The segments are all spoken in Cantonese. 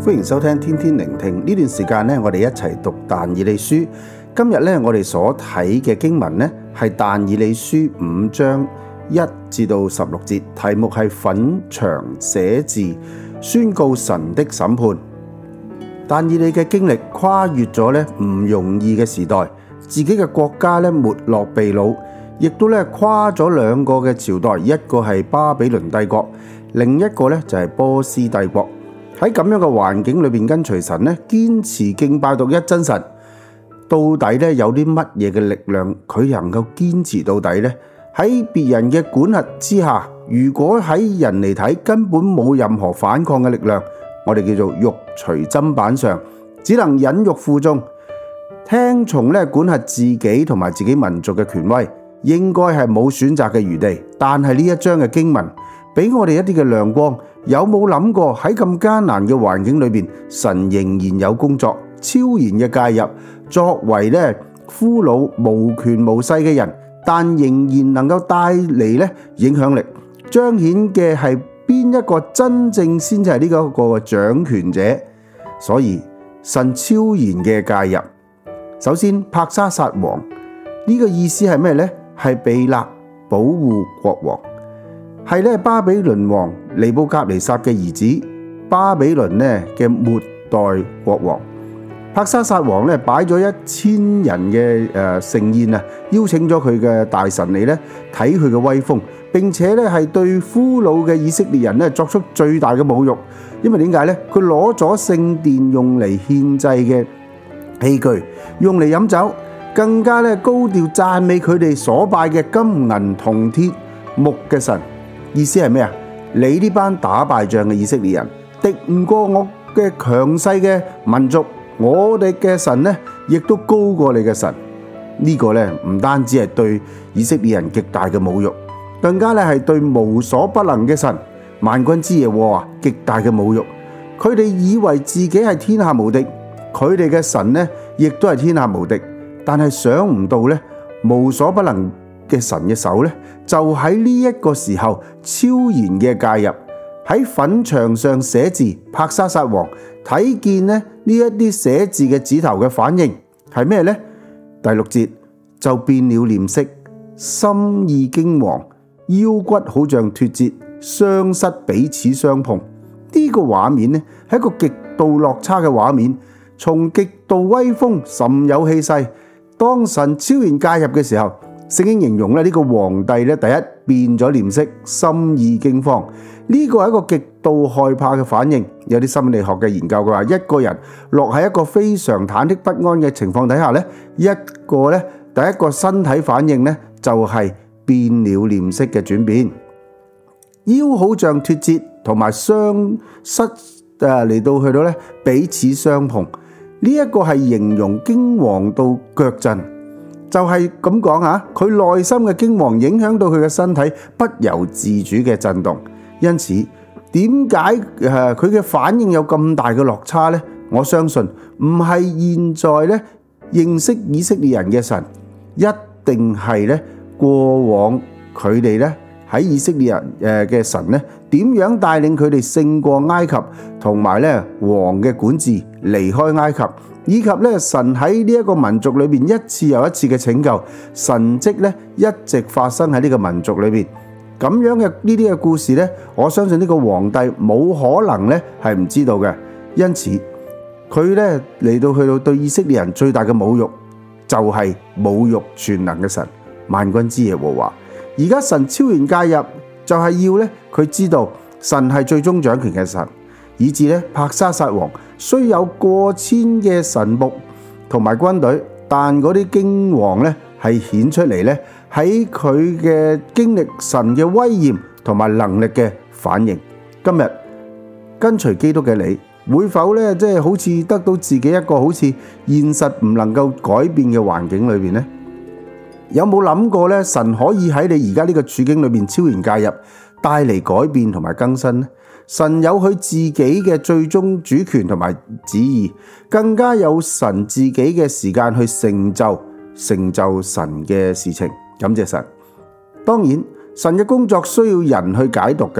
歡迎收聽天天聆聽。呢段時間呢，我哋一齊讀但以理書。今日呢，我哋所睇嘅經文呢，係但以理書5章1至到16節，題目係粉牆寫字，宣告神的審判。但以理嘅經歷跨越咗呢唔容易嘅時代，自己嘅國家呢沒落被擄，亦都呢跨咗兩個嘅朝代，一個係巴比倫帝國，另一個呢就係波斯帝國。喺咁樣嘅環境裏邊跟隨神呢，堅持敬拜獨一真神，到底呢有啲乜嘢嘅力量佢能夠堅持到底呢？喺別人嘅管轄之下，如果喺人嚟睇根本冇任何反抗嘅力量，我哋叫做肉隨砧板上，只能忍辱負重，聽從呢管轄自己同埋自己民族嘅權威，應該係冇選擇嘅餘地。但係呢一章嘅經文俾我哋一啲嘅亮光。有冇諗過喺咁艱難嘅環境裏邊，神仍然有工作，超然嘅介入，作為咧俘虜無權無勢嘅人，但仍然能夠帶嚟咧影響力，彰顯嘅係邊一個真正先至係呢個掌權者。所以神超然嘅介入。首先，伯沙撒王呢個意思係咩呢？係被勒保護國王。係咧巴比倫王尼布甲尼撒嘅兒子，巴比倫咧嘅末代國王。伯沙撒王咧擺咗1000人嘅盛宴啊，邀請咗佢嘅大臣嚟咧睇佢嘅威風，並且咧係對俘虜嘅以色列人咧作出最大嘅侮辱。因為點解咧？佢攞咗聖殿用嚟獻祭嘅器具，用嚟飲酒，更加咧高調讚美佢哋所拜嘅金銀銅鐵木嘅神。意思係咩啊？你呢班打敗仗嘅以色列人，敵唔過我嘅強勢嘅民族，我哋嘅神呢，亦都高過你嘅神。呢個呢，唔單止係對以色列人極大嘅侮辱，更加咧係對無所不能嘅神萬軍之耶和華極大嘅侮辱。佢哋以為自己係天下無敵，佢哋嘅神呢，亦都係天下無敵，但係想唔到呢，無所不能嘅神嘅手呢，就喺呢一個時候超然嘅介入，喺粉牆上寫字。伯沙撒王睇見呢一啲寫字嘅指頭嘅反應係咩呢？第6節，就變了臉色，心意驚惶，腰骨好像脫節，雙膝彼此相碰。呢個畫面呢係一個極度落差嘅畫面，從極度威風甚有氣勢，當神超然介入嘅時候，聖經形容呢個皇帝咧，第一變咗臉色，心意驚慌。呢個係一個極度害怕嘅反應。有啲心理學嘅研究佢話，一個人落喺一個非常忐忑不安嘅情況底下呢，第一個身體反應呢，就係變了臉色嘅轉變，腰好像脫節，同埋雙膝嚟到去到咧彼此相碰。呢一個係形容驚惶到腳震。就係咁講吓，佢內心嘅驚惶影響到佢嘅身體不由自主嘅震動。因此，點解佢嘅反應有咁大嘅落差呢？我相信唔係現在咧認識以色列人嘅神，一定係咧過往佢哋咧喺以色列人嘅神咧點樣帶領佢哋勝過埃及，同埋咧王嘅管治離開埃及。以及咧，神喺呢一個民族裏邊一次又一次嘅拯救神蹟咧，一直發生喺呢個民族裏邊。咁樣嘅呢啲嘅故事咧，我相信呢個皇帝冇可能咧係唔知道嘅。因此，佢咧嚟到去到對以色列人最大嘅侮辱，就係侮辱全能嘅神萬軍之耶和華。而家神超然介入，就係要咧佢知道神係最終掌權嘅神。以致咧，伯沙撒王雖有過千嘅神僕同埋軍隊，但嗰啲驚惶咧係顯出嚟咧喺佢嘅經歷神嘅威嚴同埋能力嘅反應。今日跟隨基督嘅你，會否咧即係好似得到自己一個好似現實唔能夠改變嘅環境裏邊呢？有冇諗過咧？神可以喺你而家呢個處境裏邊超然介入，帶嚟改變同埋更新呢？神有佢自己嘅最終主權同埋旨意，更加有神自己嘅時間去成就神嘅事情。感謝神。當然，神嘅工作需要人去解讀嘅，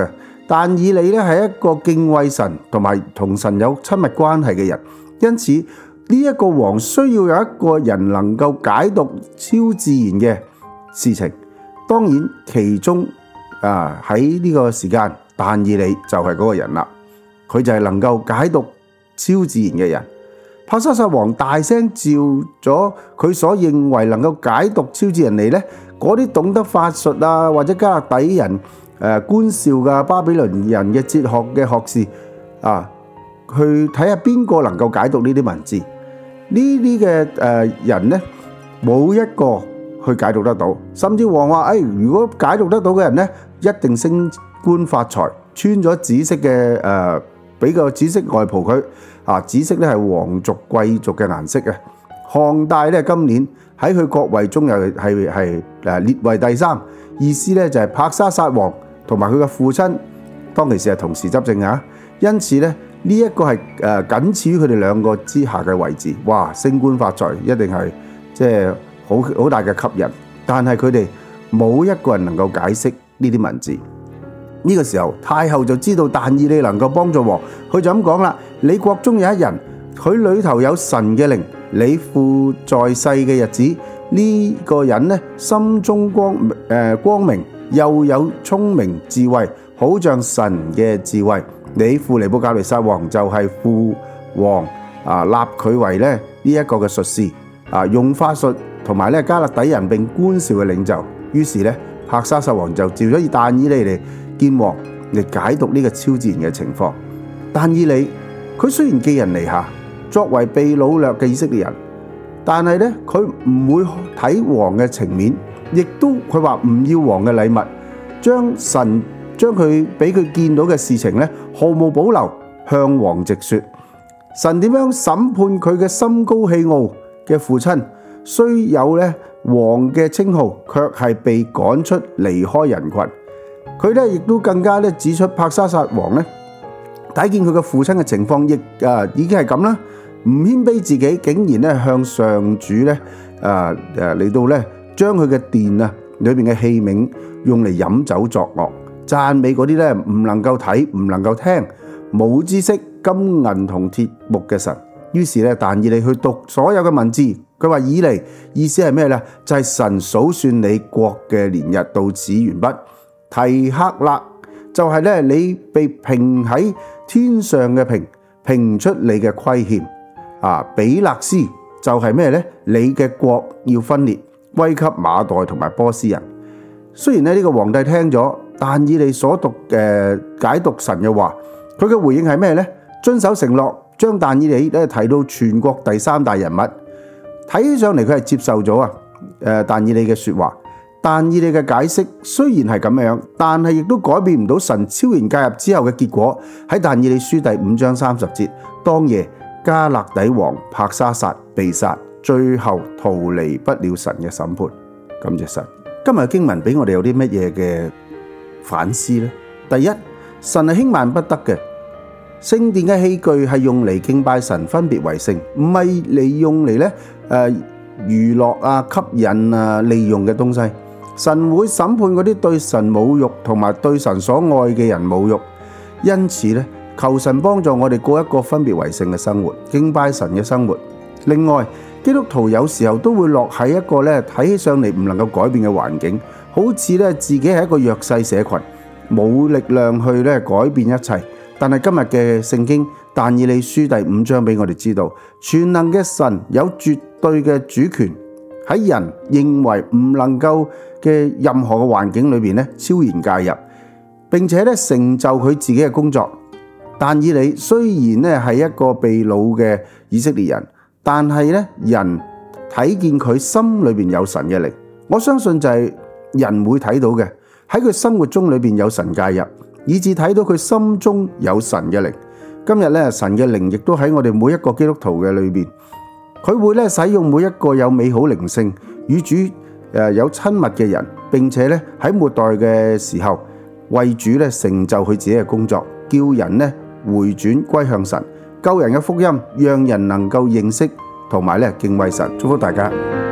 但以理咧係一個敬畏神同埋同神有親密關係嘅人，因此呢一個王需要有一個人能夠解讀超自然嘅事情。當然其中喺呢個時間，但以理就係嗰個人啦，佢就係能夠解讀超自然嘅人。伯沙撒王大聲召咗佢所認為能夠解讀超自然嚟呢，嗰啲懂得法術或者迦勒底人觀兆嘅巴比倫人嘅哲學嘅學士去睇下邊個能夠解讀呢啲文字。呢啲嘅人呢，冇一個去解讀得到，甚至王話：如果解讀得到嘅人呢，一定升官發財，穿咗紫色嘅俾個紫色外袍佢。紫色咧係皇族貴族嘅顏色嘅。項帶咧今年喺佢國位中又係列為第3，意思咧就係伯沙撒王同埋佢嘅父親當其時係同時執政啊。因此咧呢一個係僅次於佢哋兩個之下嘅位置。哇！升官發財一定係即係好大嘅吸引，但係佢哋冇一個人能夠解釋呢啲文字。呢個時候太后就知道但以理能夠幫助王，佢就咁講啦：你國中有一人，佢裏頭有神嘅靈，你父在世嘅日子，呢個人呢心中光明，又有聰明智慧，好像神嘅智慧。你父尼布甲尼撒王就係父王立佢為呢一個嘅術士用法術同埋迦勒底人並觀兆嘅領袖。於是呢，伯沙撒王就召咗但以理嚟見王嚟解讀呢個超自然嘅情況。但以理佢雖然寄人籬下，作為被擄掠嘅以色列人，但係咧佢唔會睇王嘅情面，亦都佢話唔要王嘅禮物，將佢俾佢見到嘅事情咧毫無保留向王直說。神點樣審判佢嘅心高氣傲嘅父親，雖有咧王嘅稱號，卻係被趕出離開人群。佢咧亦都更加咧指出伯沙撒王咧睇見佢嘅父親嘅情況，已經係咁啦，唔謙卑自己，竟然咧向上主咧嚟到咧將佢嘅殿裏邊嘅器皿用嚟飲酒作樂，讚美嗰啲咧唔能夠睇、唔能夠聽、冇知識、金銀同鐵木嘅神。於是咧但以理去讀所有嘅文字，佢話以利意思係咩咧？就係神數算你國嘅年日到此完畢。提克勒就係咧你被評喺天上嘅評出你嘅虧欠。比勒斯就係咩咧？你嘅國要分裂，歸給馬代同埋波斯人。雖然呢個皇帝聽咗但以理所讀嘅解讀神嘅話，佢嘅回應係咩咧？遵守承諾，將但以理咧提到全國第3大人物。睇起上嚟佢係接受咗但以理嘅說話。但以理嘅解釋雖然係咁樣，但係亦都改變唔到神超然介入之後嘅結果。喺但以理書第5章30節，當夜迦勒底王伯沙撒被殺，最後逃離不了神嘅審判。感謝神。今日嘅經文俾我哋有啲乜嘢嘅反思呢？第一，神係輕慢不得嘅，聖殿嘅器具係用嚟敬拜神、分別為聖，唔係嚟用嚟娛樂吸引利用嘅東西。神會審判嗰啲對神侮辱同埋對神所愛嘅人侮辱。因此咧，求神幫助我哋過一個分別為聖嘅生活，敬拜神嘅生活。另外，基督徒有時候都會落喺一個睇起上嚟唔能夠改變嘅環境，好似自己係一個弱勢社群，冇力量去改變一切。但係今日嘅聖經但以理書第5章俾我哋知道，全能嘅神有絕對嘅主權，喺人認為唔能夠嘅任何嘅環境裏邊超然介入，並且成就佢自己嘅工作。但以理雖然係一個被擄嘅以色列人，但係人睇見佢心裏邊有神嘅靈，我相信就係人會睇到嘅，喺佢生活中裏邊有神介入，以致睇到佢心中有神嘅靈。今日神嘅靈亦都喺我哋每一個基督徒嘅裏邊，佢會使用每一個有美好靈性與主有親密嘅人，並且喺末代嘅時候為主成就佢自己嘅工作，叫人回轉歸向神，救人嘅福音讓人能夠認識同埋敬畏神。祝福大家。